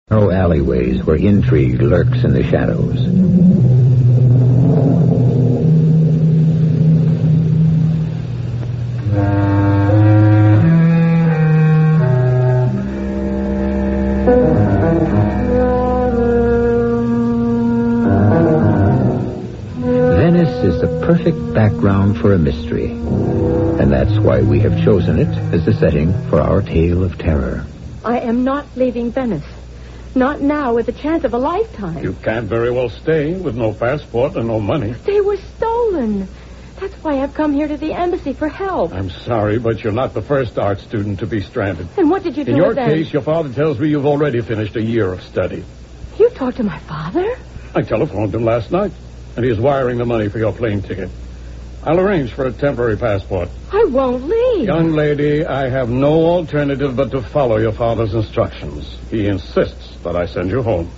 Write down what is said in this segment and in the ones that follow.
Narrow alleyways where intrigue lurks in the shadows. Venice is the perfect background for a mystery, and that's why we have chosen it as the setting for our tale of terror. I am not leaving Venice. Not now, with the chance of a lifetime. You can't very well stay with no passport and no money. They were stolen. That's why I've come here to the embassy for help. I'm sorry, but you're not the first art student to be stranded. And what did you do In your with them? case, your father tells me you've already finished a year of study. You talked to my father? I telephoned him last night, and he is wiring the money for your plane ticket. I'll arrange for a temporary passport. I won't leave. Young lady, I have no alternative but to follow your father's instructions. He insists that I send you home.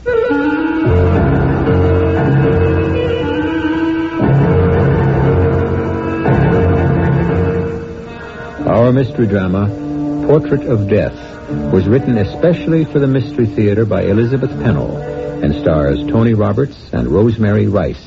Our mystery drama, Portrait of Death, was written especially for the Mystery Theater by Elizabeth Pennell and stars Tony Roberts and Rosemary Rice.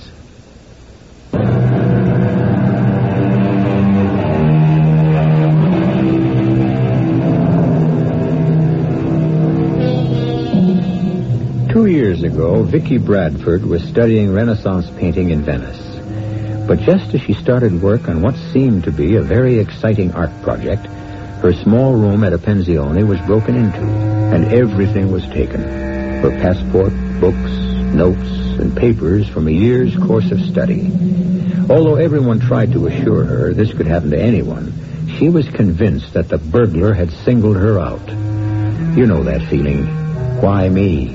Years ago, Vicky Bradford was studying Renaissance painting in Venice. But just as she started work on what seemed to be a very exciting art project, her small room at a pensione was broken into, and everything was taken. Her passport, books, notes, and papers from a year's course of study. Although everyone tried to assure her this could happen to anyone, she was convinced that the burglar had singled her out. You know that feeling. Why me?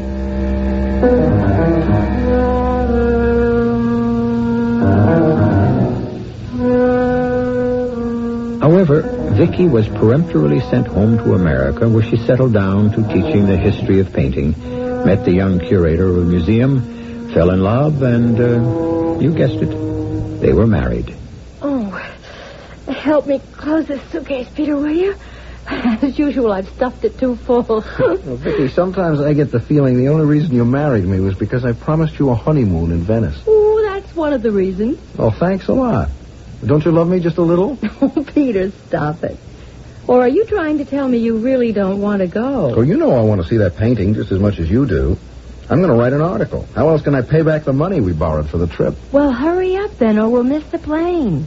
However, Vicky was peremptorily sent home to America, where she settled down to teaching the history of painting, met the young curator of a museum, fell in love, and, you guessed it, they were married. Oh, help me close this suitcase, Peter, will you? As usual, I've stuffed it too full. Well, Vicky, sometimes I get the feeling the only reason you married me was because I promised you a honeymoon in Venice. Oh, that's one of the reasons. Oh, thanks a lot. Don't you love me just a little? Oh, Peter, stop it. Or are you trying to tell me you really don't want to go? Oh, you know I want to see that painting just as much as you do. I'm going to write an article. How else can I pay back the money we borrowed for the trip? Well, hurry up then, or we'll miss the plane.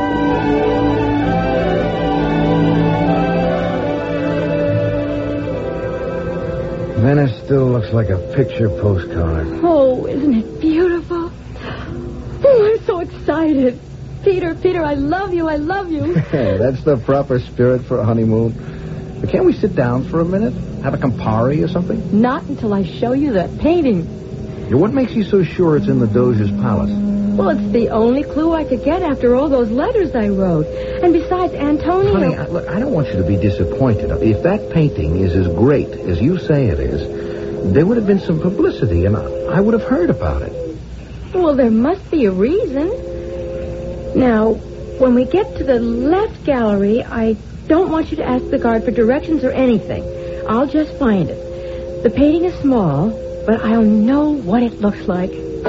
Venice still looks like a picture postcard. Oh, isn't it beautiful? Oh, I'm so excited. Peter, I love you, I love you. That's the proper spirit for a honeymoon. But can't we sit down for a minute? Have a Campari or something? Not until I show you that painting. Yeah, what makes you so sure it's in the Doge's palace? Well, it's the only clue I could get after all those letters I wrote. And besides, Antonio... Honey, look, I don't want you to be disappointed. If that painting is as great as you say it is, there would have been some publicity, and I would have heard about it. Well, there must be a reason. Now, when we get to the left gallery, I don't want you to ask the guard for directions or anything. I'll just find it. The painting is small, but I'll know what it looks like.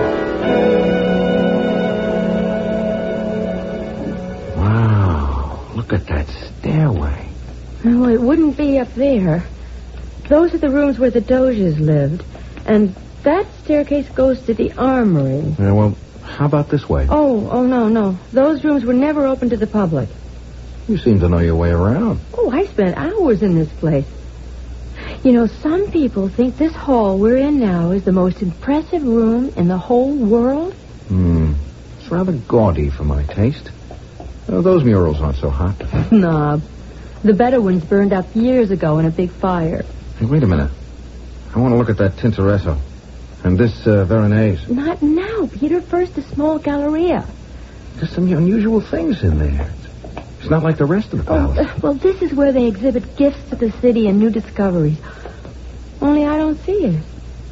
Wow, look at that stairway. Well, it wouldn't be up there. Those are the rooms where the Doges lived. And that staircase goes to the armory. Yeah, well, how about this way? Oh, no. Those rooms were never open to the public. You seem to know your way around. Oh, I spent hours in this place. You know, some people think this hall we're in now is the most impressive room in the whole world. It's rather gaudy for my taste. Oh, those murals aren't so hot. Nah. The better ones burned up years ago in a big fire. Hey, wait a minute. I want to look at that Tintoretto. And this Veronese. Not now, Peter. First, the small Galleria. There's some unusual things in there. It's not like the rest of the palace. Well, this is where they exhibit gifts to the city and new discoveries. Only I don't see it.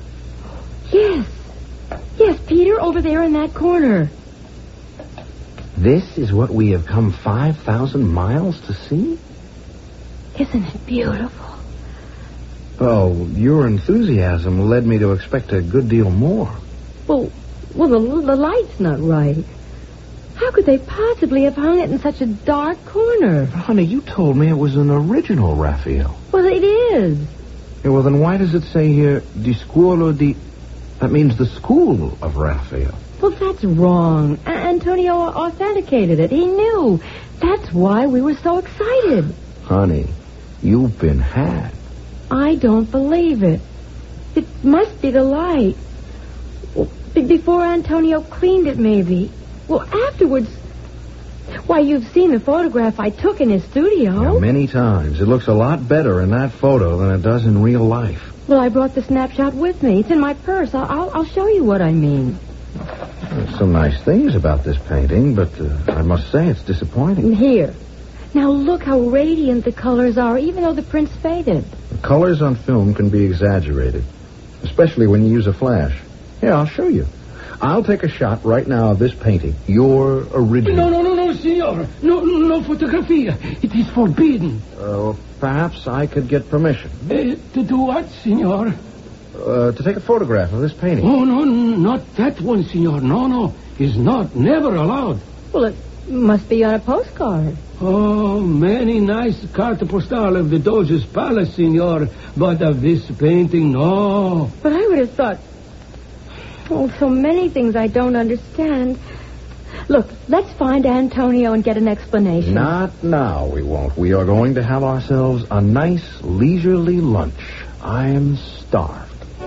Yes, Peter, over there in that corner. This is what we have come 5,000 miles to see? Isn't it beautiful? Oh, your enthusiasm led me to expect a good deal more. Well, the light's not right. How could they possibly have hung it in such a dark corner? Honey, you told me it was an original Raphael. Well, it is. Yeah, well, then why does it say here, di scuolo di... That means the school of Raphael. Well, that's wrong. Antonio authenticated it. He knew. That's why we were so excited. Honey, you've been had. I don't believe it. It must be the light. Well, before Antonio cleaned it, maybe. Well, afterwards... Why, you've seen the photograph I took in his studio. Yeah, many times. It looks a lot better in that photo than it does in real life. Well, I brought the snapshot with me. It's in my purse. I'll show you what I mean. There's some nice things about this painting, but I must say it's disappointing. Here. Now look how radiant the colors are, even though the print's faded. The colors on film can be exaggerated, especially when you use a flash. Here, I'll show you. I'll take a shot right now of this painting. Your original. No, senor. No photography. It is forbidden. Perhaps I could get permission. To do what, senor? To take a photograph of this painting. Oh, no, not that one, senor. No. It's not. Never allowed. Well, it must be on a postcard. Oh, many nice carte postale of the Doge's palace, senor. But of this painting, no. But I would have thought... Oh, so many things I don't understand. Look, let's find Antonio and get an explanation. Not now, we won't. We are going to have ourselves a nice, leisurely lunch. I am starved.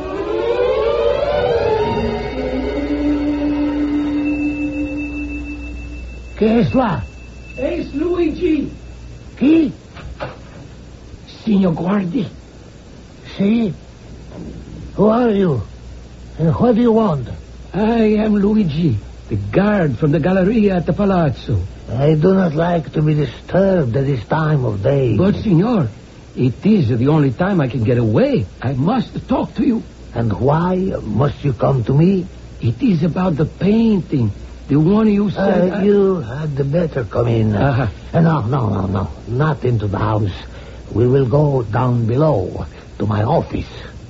¿Qué es la? Es Luigi. ¿Qué? Signor Guardi. See? Who are you? And what do you want? I am Luigi, the guard from the Galleria at the Palazzo. I do not like to be disturbed at this time of day. But, signor, it is the only time I can get away. I must talk to you. And why must you come to me? It is about the painting. The one you said... You had better come in. No. Not into the house. We will go down below to my office.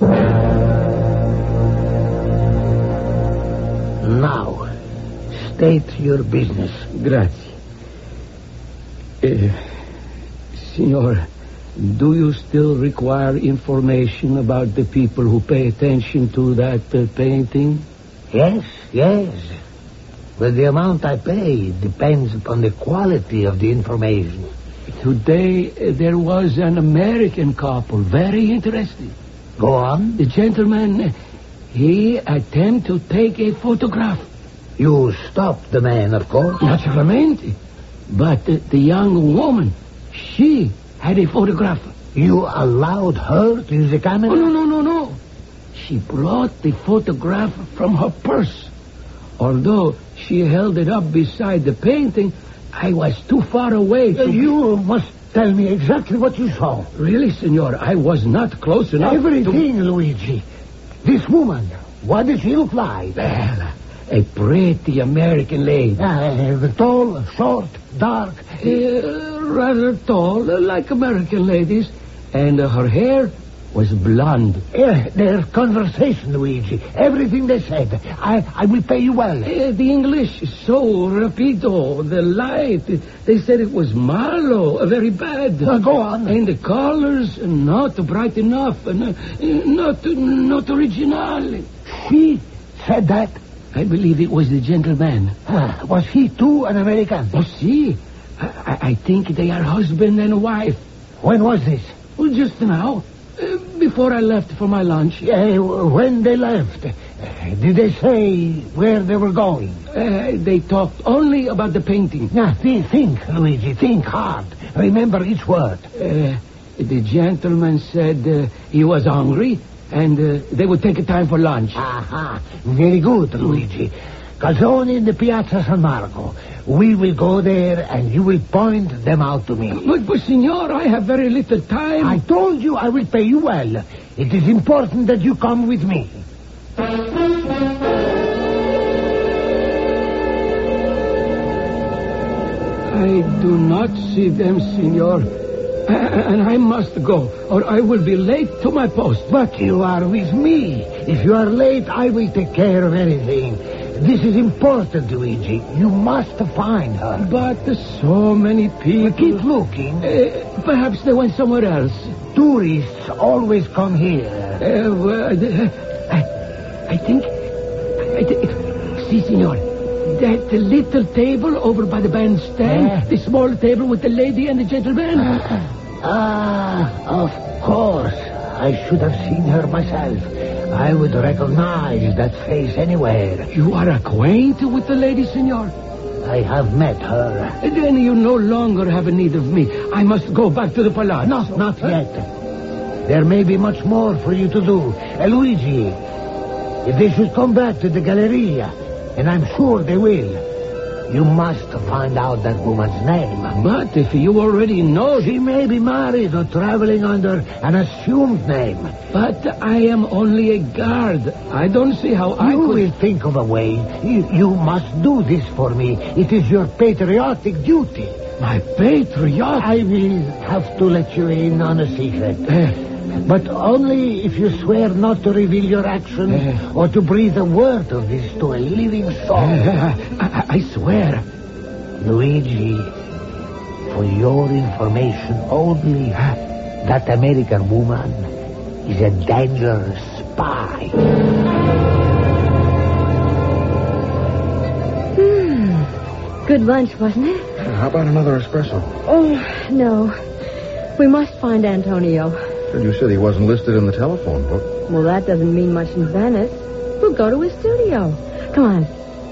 Now, state your business. Grazie. Signor, do you still require information about the people who pay attention to that painting? Yes. But the amount I pay depends upon the quality of the information. Today, there was an American couple, very interesting. Go on. The gentleman, he attempted to take a photograph. You stopped the man, of course. Naturalmente. But the young woman, she had a photographer. You allowed her to use a camera? Oh, no. She brought the photograph from her purse. Although she held it up beside the painting, I was too far away to... You must tell me exactly what you saw. Really, senor, I was not close enough Everything, Luigi. This woman, what does she look like? Well, a pretty American lady. Tall, short, dark? Rather tall, like American ladies. And her hair was blonde. Their conversation, Luigi. Everything they said. I will pay you well. The English is so rapido. The light. They said it was malo, very bad. Go on. And the colors, not bright enough. Not original. She said that? I believe it was the gentleman. Was he too an American? Oh, see. I think they are husband and wife. When was this? Well, just now. Before I left for my lunch. When they left, did they say where they were going? They talked only about the painting. Think, Luigi. Think hard. Remember each word. The gentleman said he was hungry and they would take a time for lunch. Aha. Very good, Luigi. Calzone in the Piazza San Marco. We will go there and you will point them out to me. But, signor, I have very little time. I told you I will pay you well. It is important that you come with me. I do not see them, signor. And I must go, or I will be late to my post. But you are with me. If you are late, I will take care of anything. This is important, Luigi. You must find her. But so many people... Keep looking. Perhaps they went somewhere else. Tourists always come here. I think... Si, signor. That little table over by the bandstand. The small table with the lady and the gentleman. Of course. I should have seen her myself. I would recognize that face anywhere. You are acquainted with the lady, senor? I have met her. Then you no longer have a need of me. I must go back to the palazzo. Not yet. There may be much more for you to do. Luigi, if they should come back to the Galleria, and I'm sure they will, you must find out that woman's name. But if you already know... She may be married or traveling under an assumed name. But I am only a guard. I don't see how You will think of a way. You must do this for me. It is your patriotic duty. My patriot? I will have to let you in on a secret. But only if you swear not to reveal your actions or to breathe a word of this to a living soul. I swear. Luigi, for your information only, that American woman is a dangerous spy. Good lunch, wasn't it? How about another espresso? Oh, no. We must find Antonio. You said he wasn't listed in the telephone book. Well, that doesn't mean much in Venice. We'll go to his studio. Come on.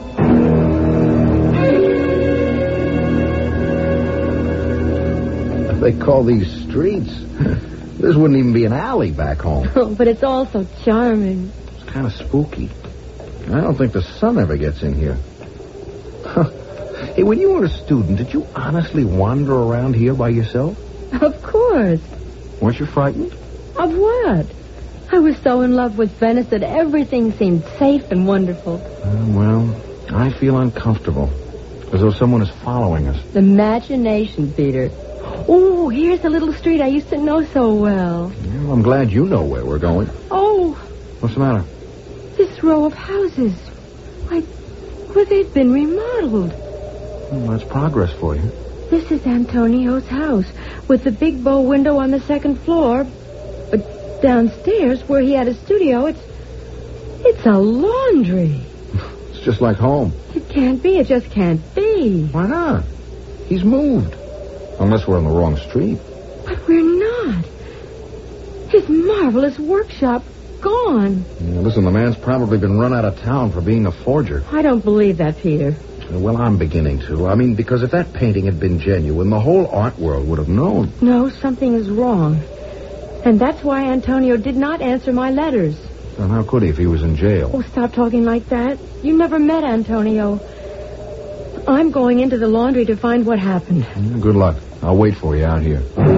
They call these streets. This wouldn't even be an alley back home. Oh, but it's all so charming. It's kind of spooky. I don't think the sun ever gets in here. Hey, when you were a student, did you honestly wander around here by yourself? Of course. Weren't you frightened? Of what? I was so in love with Venice that everything seemed safe and wonderful. Well, I feel uncomfortable. As though someone is following us. Imagination, Peter. Oh, here's the little street I used to know so well. Well, I'm glad you know where we're going. Oh. What's the matter? This row of houses. Well, they've been remodeled. Well, that's progress for you. This is Antonio's house, with the big bow window on the second floor. But downstairs, where he had a studio, it's a laundry. It's just like home. It can't be. It just can't be. Why not? He's moved. Unless we're on the wrong street. But we're not. His marvelous workshop gone. Yeah, listen, the man's probably been run out of town for being a forger. I don't believe that, Peter. Well, I'm beginning to. I mean, because if that painting had been genuine, the whole art world would have known. No, something is wrong. And that's why Antonio did not answer my letters. Well, how could he if he was in jail? Oh, stop talking like that. You never met Antonio. I'm going into the laundry to find what happened. Good luck. I'll wait for you out here.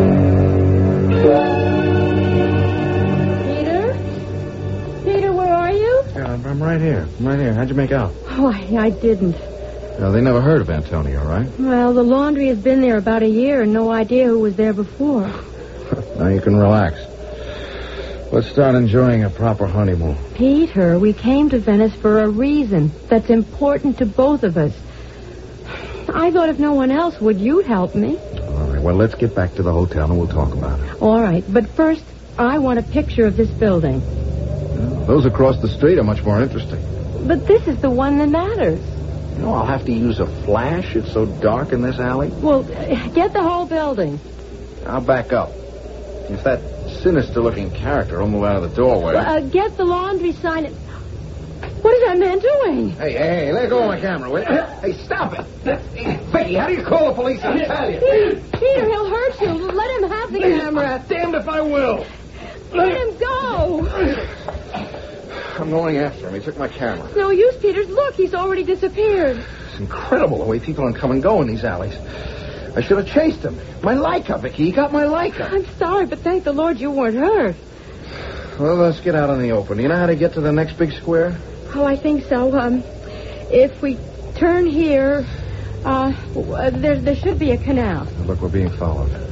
Peter, where are you? Yeah, I'm right here. I'm right here. How'd you make out? Oh, I didn't. They never heard of Antonio, right? Well, the laundry has been there about a year and no idea who was there before. Now you can relax. Let's start enjoying a proper honeymoon. Peter, we came to Venice for a reason that's important to both of us. I thought if no one else would, you'd help me. All right, well, let's get back to the hotel and we'll talk about it. All right, but first, I want a picture of this building. Those across the street are much more interesting. But this is the one that matters. You know, I'll have to use a flash. It's so dark in this alley. Well, get the whole building. I'll back up. If that sinister-looking character will move out of the doorway. Get the laundry sign. What is that man doing? Hey, let go of my camera, will you? Hey, stop it. Becky, how do you call the police? I'll tell you. Peter, he'll hurt you. Let him have the camera. Damned if I will. Let him go. I'm going after him. He took my camera. No use, Peter. Look, he's already disappeared. It's incredible the way people come and go in these alleys. I should have chased him. My Leica, Vicky. He got my Leica. I'm sorry, but thank the Lord you weren't hurt. Well, let's get out in the open. You know how to get to the next big square? Oh, I think so. If we turn here, there should be a canal. Look, we're being followed.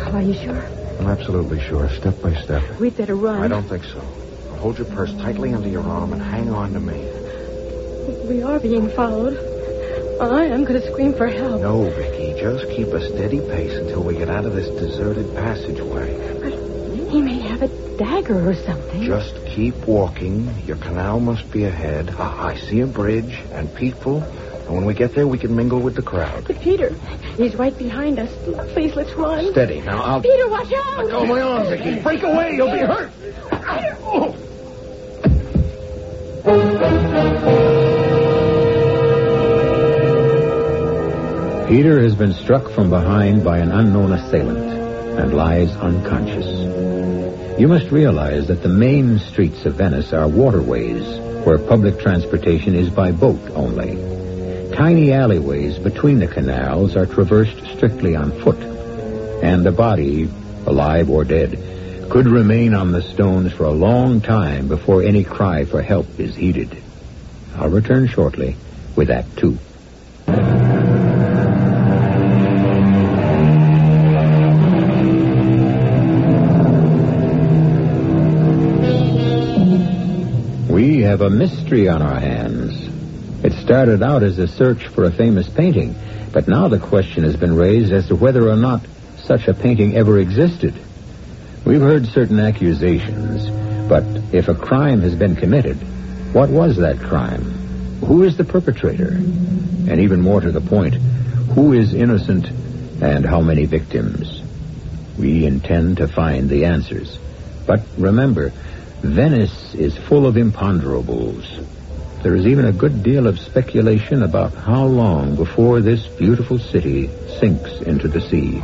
Are you sure? I'm absolutely sure, step by step. We'd better run. I don't think so. Hold your purse tightly under your arm and hang on to me. We are being followed. I am going to scream for help. No, Vicky, just keep a steady pace until we get out of this deserted passageway. But he may have a dagger or something. Just keep walking. Your canal must be ahead. I see a bridge and people. And when we get there, we can mingle with the crowd. But Peter, he's right behind us. Please, let's run. Steady. Now, I'll... Peter, watch out! Let go of my arm, Vicky. Break away. You'll be hurt. Peter! Oh. Peter has been struck from behind by an unknown assailant and lies unconscious. You must realize that the main streets of Venice are waterways where public transportation is by boat only. Tiny alleyways between the canals are traversed strictly on foot, and the body, alive or dead, could remain on the stones for a long time before any cry for help is heeded. I'll return shortly with Act 2. We have a mystery on our hands. It started out as a search for a famous painting, but now the question has been raised as to whether or not such a painting ever existed. We've heard certain accusations, but if a crime has been committed, what was that crime? Who is the perpetrator? And even more to the point, who is innocent and how many victims? We intend to find the answers. But remember, Venice is full of imponderables. There is even a good deal of speculation about how long before this beautiful city sinks into the sea.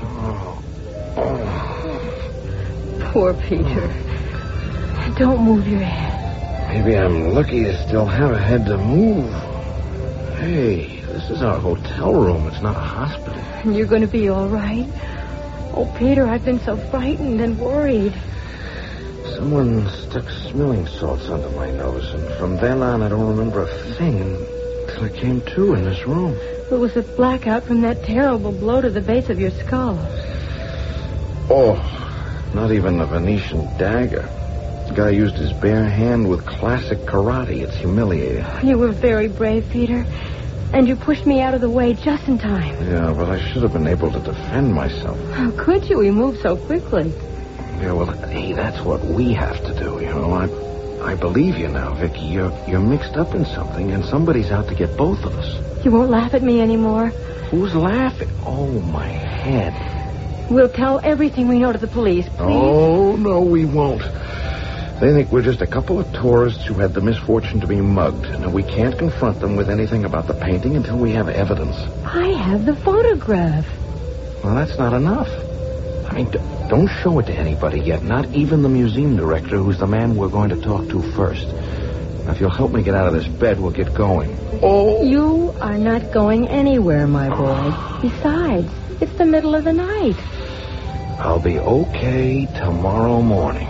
Poor Peter. Don't move your head. Maybe I'm lucky to still have a head to move. Hey, this is our hotel room. It's not a hospital. You're going to be all right. Oh, Peter, I've been so frightened and worried. Someone stuck smelling salts under my nose, and from then on I don't remember a thing until I came to in this room. It was a blackout from that terrible blow to the base of your skull. Oh, not even a Venetian dagger. The guy used his bare hand with classic karate. It's humiliating. You were very brave, Peter. And you pushed me out of the way just in time. Yeah, but I should have been able to defend myself. How could you? We moved so quickly. Yeah, well, hey, that's what we have to do, you know. I believe you now, Vicky. You're mixed up in something, and somebody's out to get both of us. You won't laugh at me anymore. Who's laughing? Oh, my head. We'll tell everything we know to the police, please. Oh, no, we won't. They think we're just a couple of tourists who had the misfortune to be mugged, and we can't confront them with anything about the painting until we have evidence. I have the photograph. Well, that's not enough. I mean, don't show it to anybody yet, not even the museum director, who's the man we're going to talk to first. Now, if you'll help me get out of this bed, we'll get going. Oh! You are not going anywhere, my boy. Besides, it's the middle of the night. I'll be okay tomorrow morning.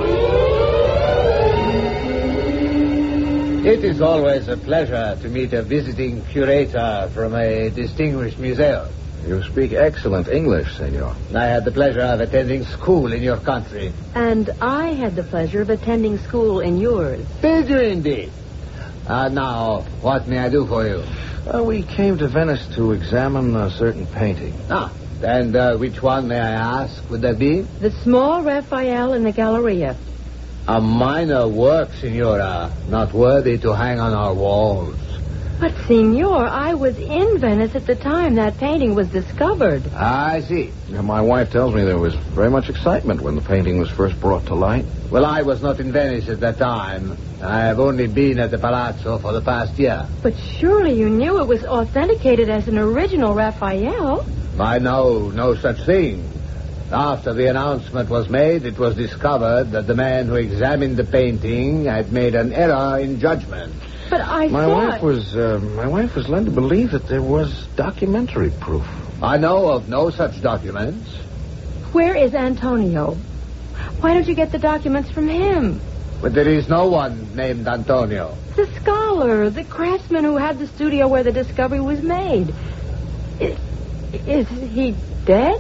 It is always a pleasure to meet a visiting curator from a distinguished museum. You speak excellent English, senor. I had the pleasure of attending school in your country. And I had the pleasure of attending school in yours. Did you indeed? Now, what may I do for you? We came to Venice to examine a certain painting. And which one, may I ask, would that be? The small Raphael in the Galleria. A minor work, Signora, not worthy to hang on our walls. But, Signor, I was in Venice at the time that painting was discovered. I see. Yeah, my wife tells me there was very much excitement when the painting was first brought to light. Well, I was not in Venice at that time. I have only been at the Palazzo for the past year. But surely you knew it was authenticated as an original Raphael. I know no such thing. After the announcement was made, it was discovered that the man who examined the painting had made an error in judgment. But My wife was led to believe that there was documentary proof. I know of no such documents. Where is Antonio? Why don't you get the documents from him? But there is no one named Antonio. The scholar, the craftsman who had the studio where the discovery was made. Is he dead?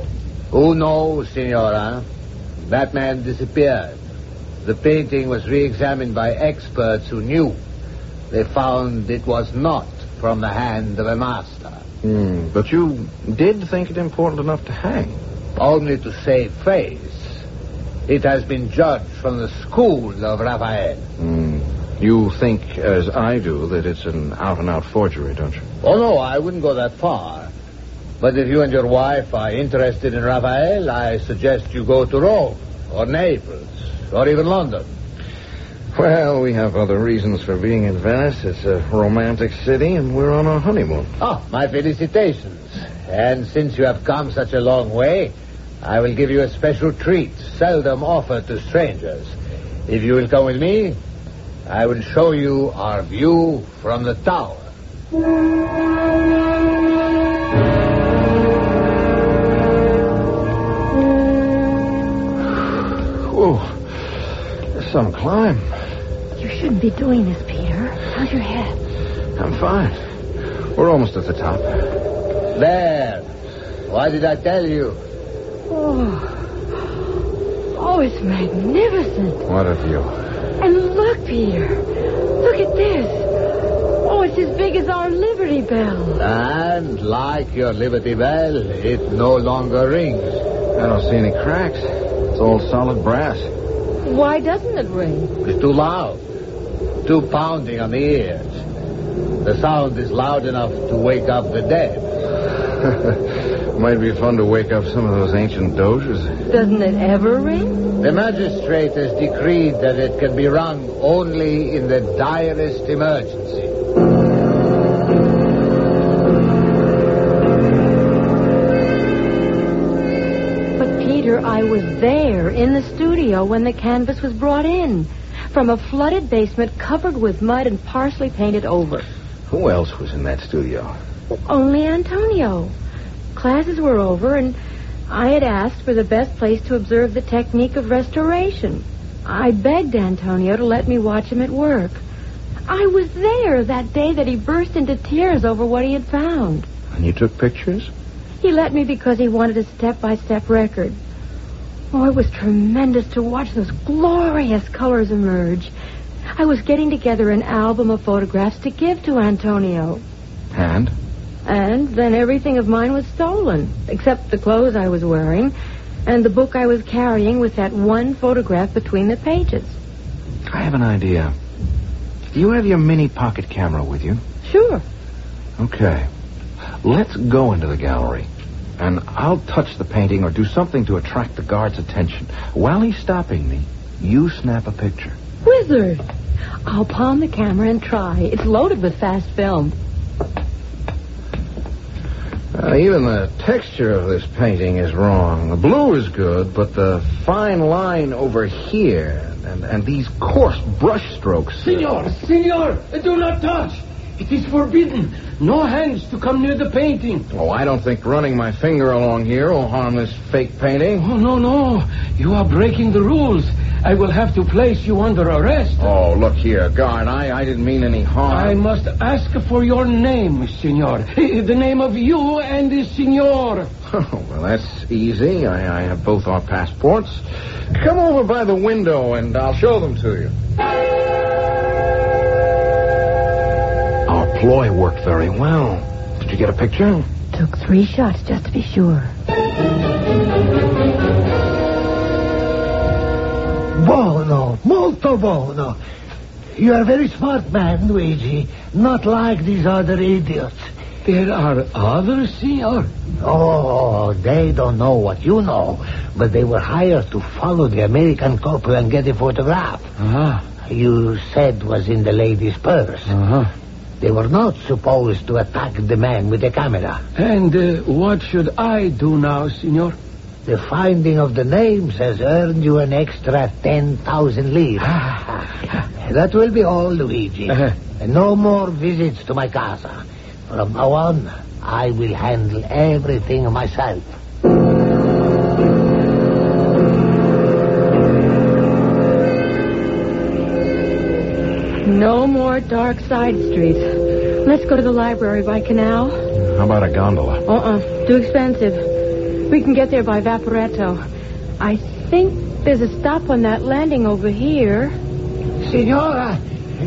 Who knows, Signora? That man disappeared. The painting was re-examined by experts who knew. They found it was not from the hand of a master. But you did think it important enough to hang? Only to save face. It has been judged from the school of Raphael. You think, as I do, that it's an out-and-out forgery, don't you? Oh, no, I wouldn't go that far. But if you and your wife are interested in Raphael, I suggest you go to Rome, or Naples, or even London. Well, we have other reasons for being in Venice. It's a romantic city, and we're on our honeymoon. Oh, my felicitations. And since you have come such a long way, I will give you a special treat, seldom offered to strangers. If you will come with me, I will show you our view from the tower. Whoa, there's some climb. You shouldn't be doing this, Peter. How's your head? I'm fine. We're almost at the top. There. Why did I tell you? Oh, it's magnificent. What a view. And look, Peter. Look at this. Oh, it's as big as our Liberty Bell. And like your Liberty Bell, it no longer rings. I don't see any cracks. It's all solid brass. Why doesn't it ring? It's too loud. Too pounding on the ears. The sound is loud enough to wake up the dead. Might be fun to wake up some of those ancient doges. Doesn't it ever ring? The magistrate has decreed that it can be rung only in the direst emergency. But, Peter, I was there in the studio when the canvas was brought in. From a flooded basement covered with mud and partially painted over. Who else was in that studio? Only Antonio. Classes were over, and I had asked for the best place to observe the technique of restoration. I begged Antonio to let me watch him at work. I was there that day that he burst into tears over what he had found. And you took pictures? He let me because he wanted a step-by-step record. Oh, it was tremendous to watch those glorious colors emerge. I was getting together an album of photographs to give to Antonio. And? And then everything of mine was stolen, except the clothes I was wearing and the book I was carrying with that one photograph between the pages. I have an idea. Do you have your mini pocket camera with you? Sure. Okay. Let's go into the gallery. And I'll touch the painting or do something to attract the guard's attention. While he's stopping me, you snap a picture. Wizard! I'll palm the camera and try. It's loaded with fast film. Even the texture of this painting is wrong. The blue is good, but the fine line over here and these coarse brush strokes... Senor, do not touch. It is forbidden. No hands to come near the painting. Oh, I don't think running my finger along here will harm this fake painting. Oh, no. You are breaking the rules. I will have to place you under arrest. Oh, look here, guard. I didn't mean any harm. I must ask for your name, senor. The name of you and the senor. Oh, well, that's easy. I have both our passports. Come over by the window and I'll show them to you. Our ploy worked very well. Did you get a picture? Took 3 shots just to be sure. Buono, molto buono. You are a very smart man, Luigi. Not like these other idiots. There are others, senor? Oh, they don't know what you know, but they were hired to follow the American couple and get a photograph. You said was in the lady's purse. They were not supposed to attack the man with the camera. And what should I do now, senor? The finding of the names has earned you an extra 10,000 livres. That will be all, Luigi. And no more visits to my casa. From now on, I will handle everything myself. No more dark side streets. Let's go to the library by canal. How about a gondola? Too expensive. We can get there by Vaporetto. I think there's a stop on that landing over here. Signor,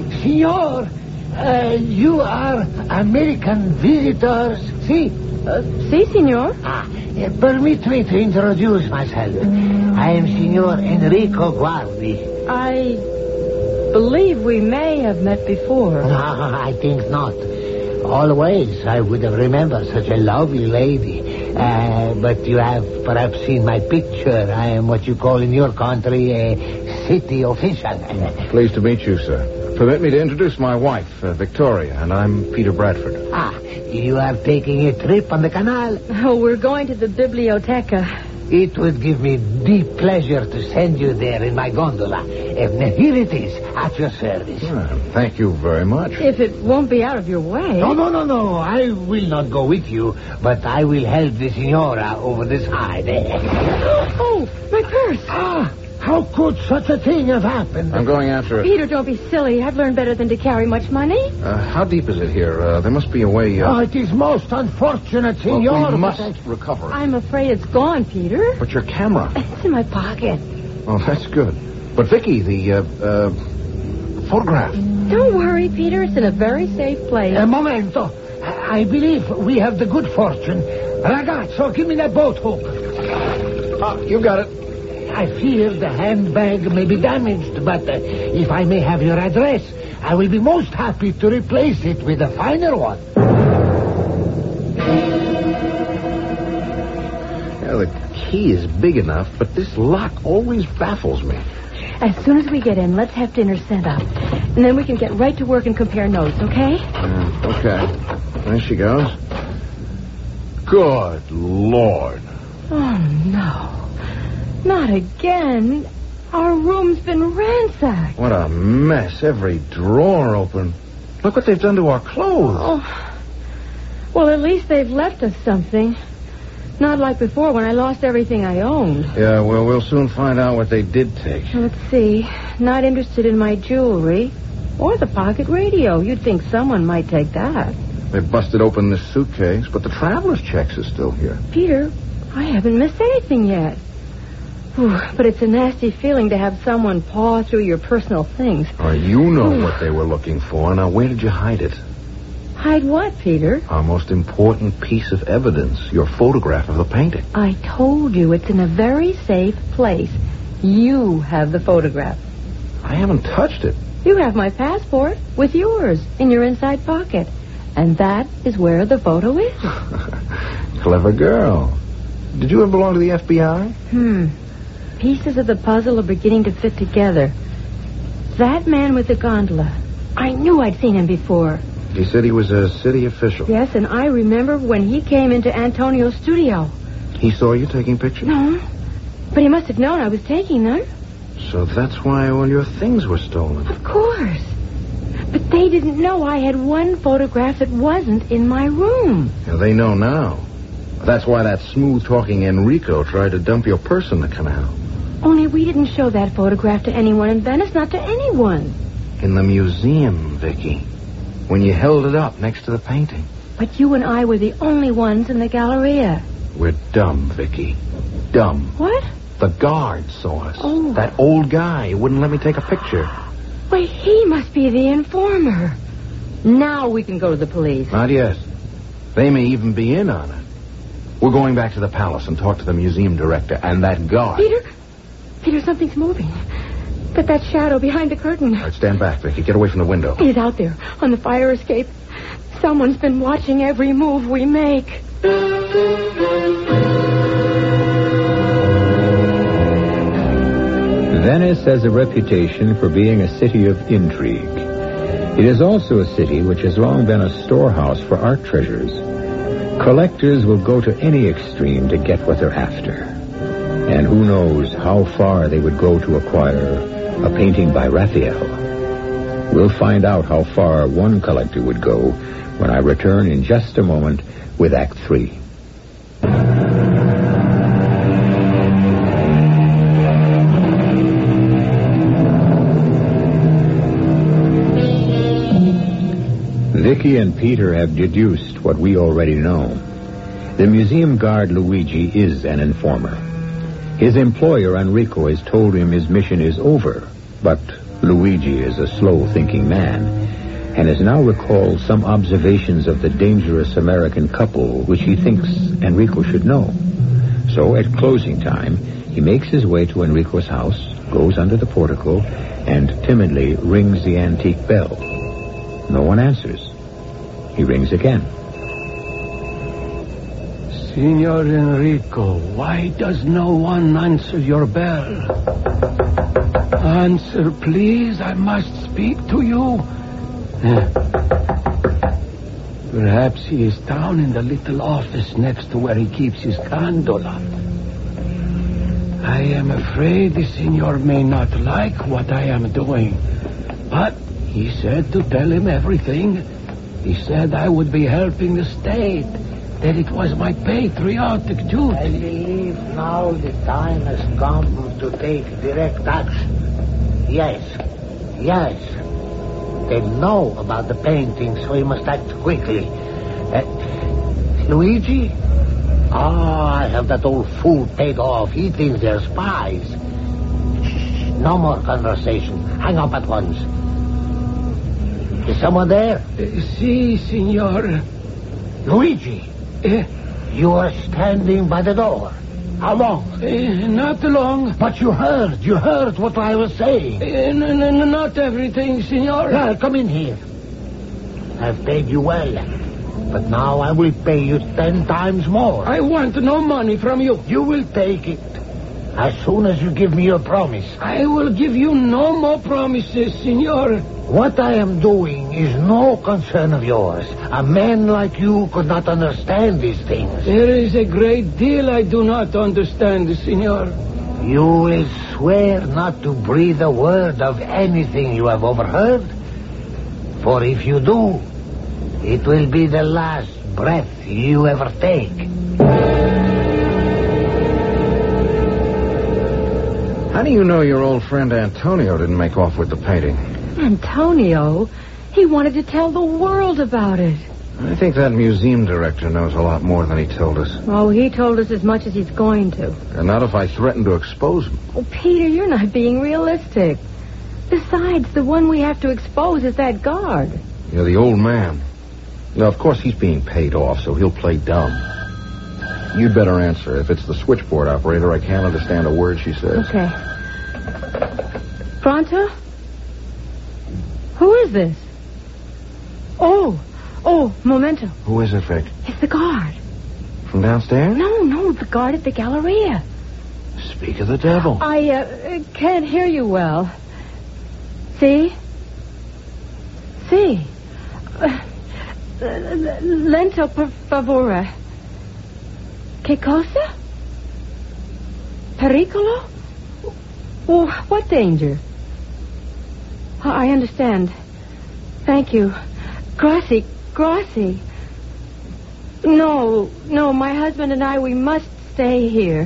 you are American visitors, see? Si, signor. Permit me to introduce myself. I am Signor Enrico Guardi. I believe we may have met before. No, I think not. Always, I would have remembered such a lovely lady. But you have perhaps seen my picture. I am what you call in your country a city official. Pleased to meet you, sir. Permit me to introduce my wife, Victoria, and I'm Peter Bradford. You are taking a trip on the canal? Oh, we're going to the Biblioteca. It would give me deep pleasure to send you there in my gondola. Here it is, at your service. Thank you very much. If it won't be out of your way. No. I will not go with you, but I will help the signora over the side. Oh, my purse. How could such a thing have happened? I'm going after it. Peter, don't be silly. I've learned better than to carry much money. How deep is it here? There must be a way... it is most unfortunate, senor. Well, we must recover it. I'm afraid it's gone, Peter. But your camera? It's in my pocket. Oh, that's good. But, Vicky, the photograph. Don't worry, Peter. It's in a very safe place. A momento. I believe we have the good fortune. Ragazzo, give me that boat hook. You got it. I fear the handbag may be damaged, but if I may have your address, I will be most happy to replace it with a finer one. Yeah, the key is big enough, but this lock always baffles me. As soon as we get in, let's have dinner sent up. And then we can get right to work and compare notes, okay? Okay. There she goes. Good Lord. Oh, no. Not again. Our room's been ransacked. What a mess. Every drawer open. Look what they've done to our clothes. Oh. Well, at least they've left us something. Not like before when I lost everything I owned. Yeah, well, we'll soon find out what they did take. Let's see. Not interested in my jewelry or the pocket radio. You'd think someone might take that. They busted open this suitcase, but the traveler's checks are still here. Peter, I haven't missed anything yet. But it's a nasty feeling to have someone paw through your personal things. You know what they were looking for. Now, where did you hide it? Hide what, Peter? Our most important piece of evidence, your photograph of the painting. I told you it's in a very safe place. You have the photograph. I haven't touched it. You have my passport with yours in your inside pocket. And that is where the photo is. Clever girl. Did you ever belong to the FBI? Pieces of the puzzle are beginning to fit together. That man with the gondola. I knew I'd seen him before. He said he was a city official. Yes, and I remember when he came into Antonio's studio. He saw you taking pictures? No, but he must have known I was taking them. So that's why all your things were stolen. Of course. But they didn't know I had one photograph that wasn't in my room. Yeah, they know now. That's why that smooth-talking Enrico tried to dump your purse in the canal. Only we didn't show that photograph to anyone in Venice, not to anyone. In the museum, Vicky. When you held it up next to the painting. But you and I were the only ones in the Galleria. We're dumb, Vicky. Dumb. What? The guard saw us. Oh. That old guy who wouldn't let me take a picture. Wait, he must be the informer. Now we can go to the police. Not yet. They may even be in on it. We're going back to the palace and talk to the museum director and that guard. Peter, something's moving. That shadow behind the curtain. All right, stand back, Vicky. Get away from the window. He's out there on the fire escape. Someone's been watching every move we make. Venice has a reputation for being a city of intrigue. It is also a city which has long been a storehouse for art treasures. Collectors will go to any extreme to get what they're after. And who knows how far they would go to acquire a painting by Raphael. We'll find out how far one collector would go when I return in just a moment with Act 3. Vicky and Peter have deduced what we already know. The museum guard Luigi is an informer. His employer Enrico has told him his mission is over, but Luigi is a slow-thinking man and has now recalled some observations of the dangerous American couple which he thinks Enrico should know. So at closing time, he makes his way to Enrico's house, goes under the portico, and timidly rings the antique bell. No one answers. He rings again. Signor Enrico, why does no one answer your bell? Answer, please. I must speak to you. Perhaps he is down in the little office next to where he keeps his gondola. I am afraid the signor may not like what I am doing, but he said to tell him everything. He said I would be helping the state, that it was my patriotic duty. I believe now the time has come to take direct action. Yes. They know about the painting, so we must act quickly. Luigi? I have that old fool paid off. He thinks they're spies. Shh, no more conversation. Hang up at once. Is someone there? Si, signor. Luigi, you are standing by the door. How long? Not long. But you heard what I was saying. Not everything, signor. Well, come in here. I've paid you well, but now I will pay you 10 times more. I want no money from you. You will take it as soon as you give me your promise. I will give you no more promises, signor. What I am doing is no concern of yours. A man like you could not understand these things. There is a great deal I do not understand, signor. You will swear not to breathe a word of anything you have overheard? For if you do, it will be the last breath you ever take. How do you know your old friend Antonio didn't make off with the painting? Antonio? He wanted to tell the world about it. I think that museum director knows a lot more than he told us. Oh, he told us as much as he's going to. And not if I threaten to expose him. Oh, Peter, you're not being realistic. Besides, the one we have to expose is that guard. You're the old man. Now, of course, he's being paid off, so he'll play dumb. You'd better answer. If it's the switchboard operator, I can't understand a word she says. Okay. Pronto? Who is this? Oh, momento. Who is it, Vic? It's the guard. From downstairs? No, the guard at the Galleria. Speak of the devil. I can't hear you well. See? Lento, per favore. Che cosa? Pericolo? Oh, what danger? I understand. Thank you. Grazie. No, my husband and I, we must stay here.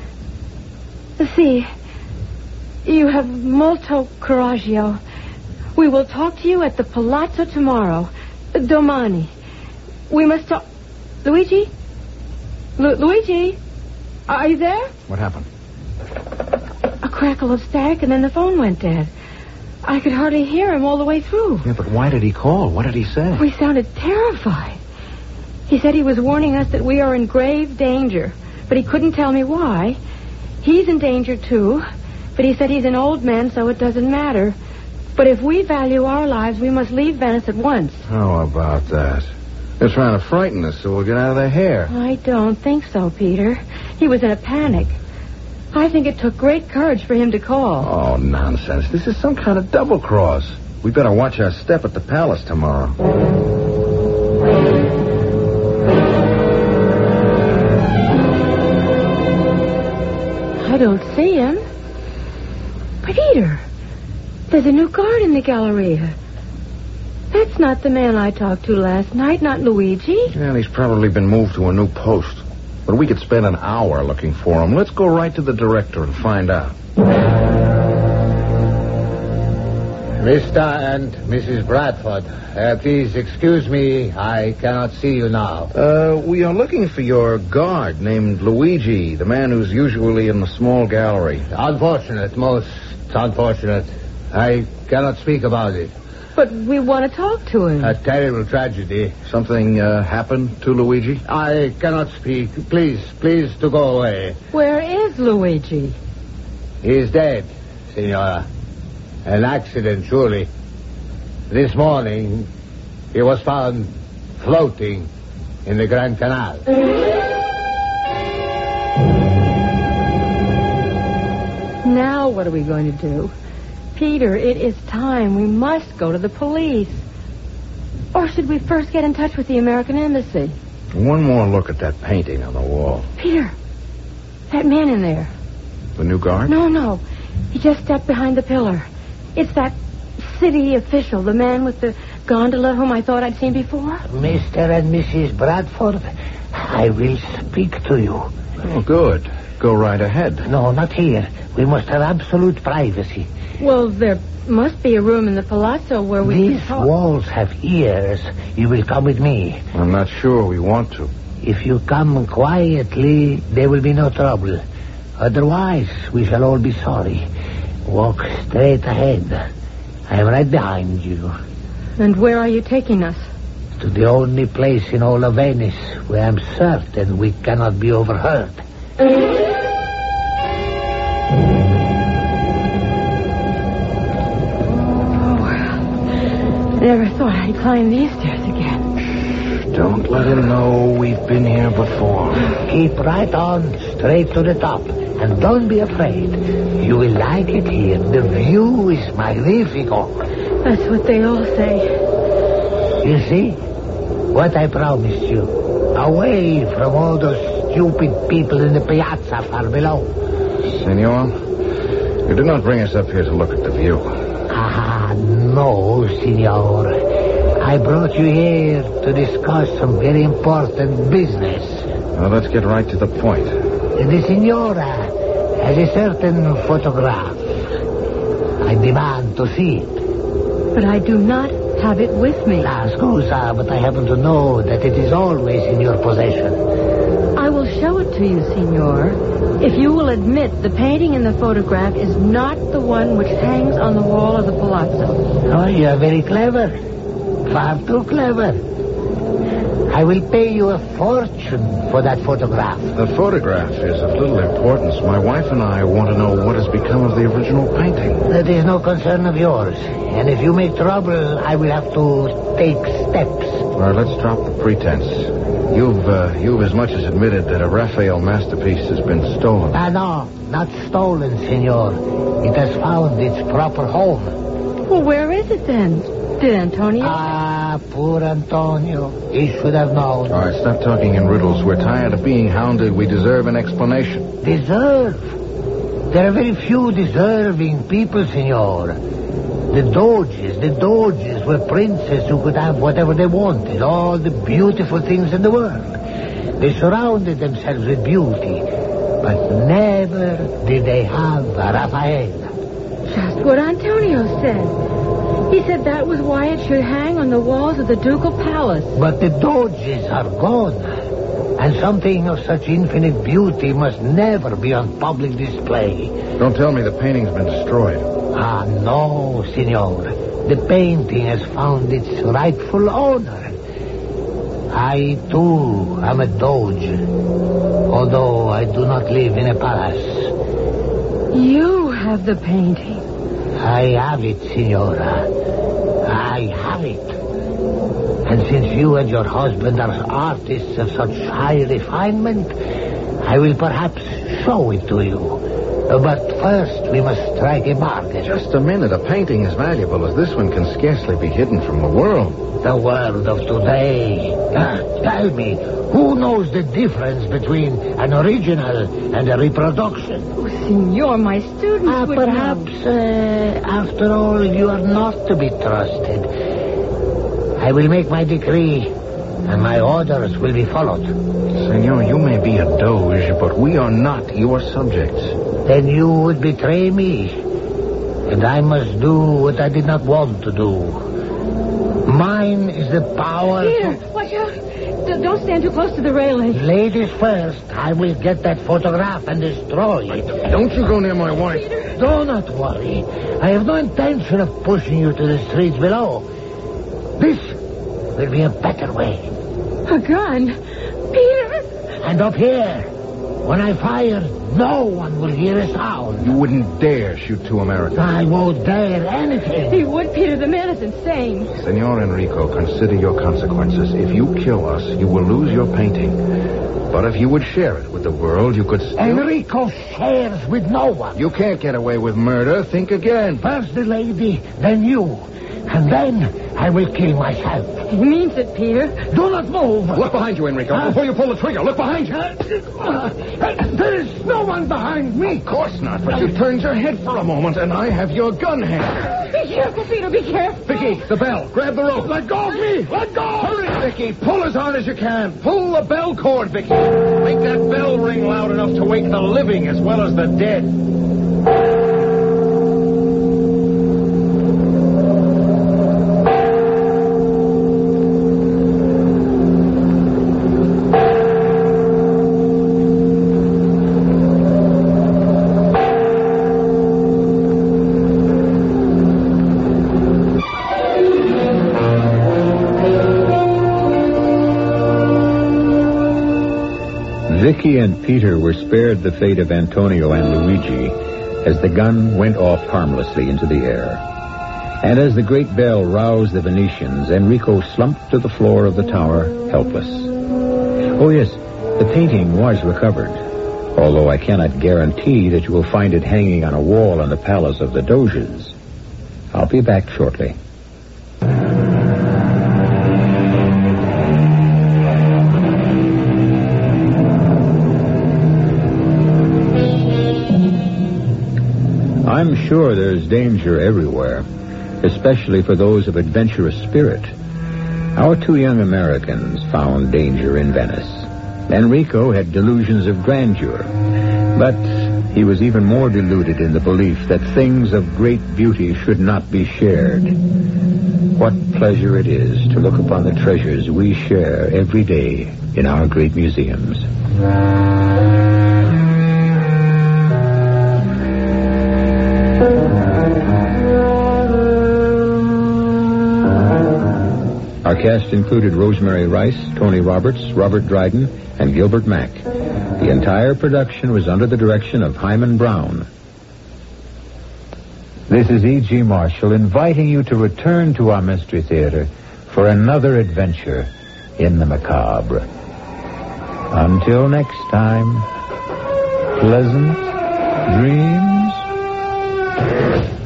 See, you have molto coraggio. We will talk to you at the Palazzo tomorrow. Domani. We must talk... Luigi? Luigi? Are you there? What happened? A crackle of static, and then the phone went dead. I could hardly hear him all the way through. Yeah, but why did he call? What did he say? We sounded terrified. He said he was warning us that we are in grave danger, but he couldn't tell me why. He's in danger, too, but he said he's an old man, so it doesn't matter. But if we value our lives, we must leave Venice at once. How about that? They're trying to frighten us so we'll get out of their hair. I don't think so, Peter. He was in a panic. I think it took great courage for him to call. Oh, nonsense. This is some kind of double cross. We better watch our step at the palace tomorrow. I don't see him. Peter, there's a new guard in the Galleria. That's not the man I talked to last night, not Luigi. Yeah, he's probably been moved to a new post. But we could spend an hour looking for him. Let's go right to the director and find out. Mr. and Mrs. Bradford, please excuse me. I cannot see you now. We are looking for your guard named Luigi, the man who's usually in the small gallery. Unfortunate, most unfortunate. I cannot speak about it. But we want to talk to him. A terrible tragedy. Something happened to Luigi? I cannot speak. Please to go away. Where is Luigi? He is dead, Signora. An accident, surely. This morning, he was found floating in the Grand Canal. Now what are we going to do? Peter, it is time. We must go to the police. Or should we first get in touch with the American Embassy? One more look at that painting on the wall. Peter, that man in there. The new guard? No. He just stepped behind the pillar. It's that city official, the man with the gondola whom I thought I'd seen before. Mr. and Mrs. Bradford, I will speak to you. Oh, good. Go right ahead. No, not here. We must have absolute privacy. Well, there must be a room in the palazzo where we These can talk. walls have ears. You will come with me. I'm not sure we want to. If you come quietly, there will be no trouble. Otherwise, we shall all be sorry. Walk straight ahead. I am right behind you. And where are you taking us? To the only place in all of Venice where I'm certain we cannot be overheard. Never thought I'd climb these stairs again. Don't let him know we've been here before. Keep right on, straight to the top. And don't be afraid. You will like it here. The view is magnifico. That's what they all say. You see? What I promised you. Away from all those stupid people in the piazza far below. Senor, you did not bring us up here to look at the view. No, Signor. I brought you here to discuss some very important business. Well, let's get right to the point. The Signora has a certain photograph. I demand to see it. But I do not have it with me. Scusa, but I happen to know that it is always in your possession. I will show it to you, Signor, if you will admit the painting in the photograph is not the one which hangs on the wall of the palazzo. Oh, you are very clever. Far too clever. I will pay you a fortune for that photograph. The photograph is of little importance. My wife and I want to know what has become of the original painting. That is no concern of yours. And if you make trouble, I will have to take steps. All right, let's drop the pretense. You've as much as admitted that a Raphael masterpiece has been stolen. No, not stolen, Senor. It has found its proper home. Well, where is it then? Did Antonio? Poor Antonio. He should have known. All right, stop talking in riddles. We're tired of being hounded. We deserve an explanation. Deserve? There are very few deserving people, Senor. The Doges were princes who could have whatever they wanted, all the beautiful things in the world. They surrounded themselves with beauty, but never did they have a Raphael. Just what Antonio said. He said that was why it should hang on the walls of the ducal palace. But the Doges are gone, and something of such infinite beauty must never be on public display. Don't tell me the painting's been destroyed. No, Signor. The painting has found its rightful owner. I, too, am a Doge, although I do not live in a palace. You have the painting. I have it, Signora. I have it. And since you and your husband are artists of such high refinement, I will perhaps show it to you. But first, we must strike a bargain. Just a minute. A painting as valuable as this one can scarcely be hidden from the world. The world of today. Tell me, who knows the difference between an original and a reproduction? Oh, Signor, my students would perhaps, after all, you are not to be trusted. I will make my decree, and my orders will be followed. Senor, you may be a Doge, but we are not your subjects. Then you would betray me. And I must do what I did not want to do. Mine is the power... Peter, watch out. Don't stand too close to the railing. Ladies first. I will get that photograph and destroy it. Don't you go near my wife. Peter. Do not worry. I have no intention of pushing you to the streets below. This will be a better way. A gun. Peter. And up here, when I fire, no one will hear a sound. You wouldn't dare shoot two Americans. I won't dare anything. He would, Peter. The man is insane. Senor Enrico, consider your consequences. If you kill us, you will lose your painting. But if you would share it with the world, you could still... Enrico shares with no one. You can't get away with murder. Think again. First the lady, then you. And then I will kill myself. He means it, Peter. Do not move. Look behind you, Enrico. Before you pull the trigger, look behind you. There is no one behind me. Of course not, but you turned your head for a moment, and I have your gun hand. Be careful, Peter. Be careful. Vicky, the bell. Grab the rope. Let go of me. Let go. Hurry, Vicky. Pull as hard as you can. Pull the bell cord, Vicky. Make that bell ring loud enough to wake the living as well as the dead. Vicky and Peter were spared the fate of Antonio and Luigi as the gun went off harmlessly into the air. And as the great bell roused the Venetians, Enrico slumped to the floor of the tower, helpless. Oh, yes, the painting was recovered, although I cannot guarantee that you will find it hanging on a wall in the palace of the Doges. I'll be back shortly. I'm sure there's danger everywhere, especially for those of adventurous spirit. Our two young Americans found danger in Venice. Enrico had delusions of grandeur, but he was even more deluded in the belief that things of great beauty should not be shared. What pleasure it is to look upon the treasures we share every day in our great museums. Our cast included Rosemary Rice, Tony Roberts, Robert Dryden, and Gilbert Mack. The entire production was under the direction of Hyman Brown. This is E.G. Marshall inviting you to return to our Mystery Theater for another adventure in the macabre. Until next time, pleasant dreams.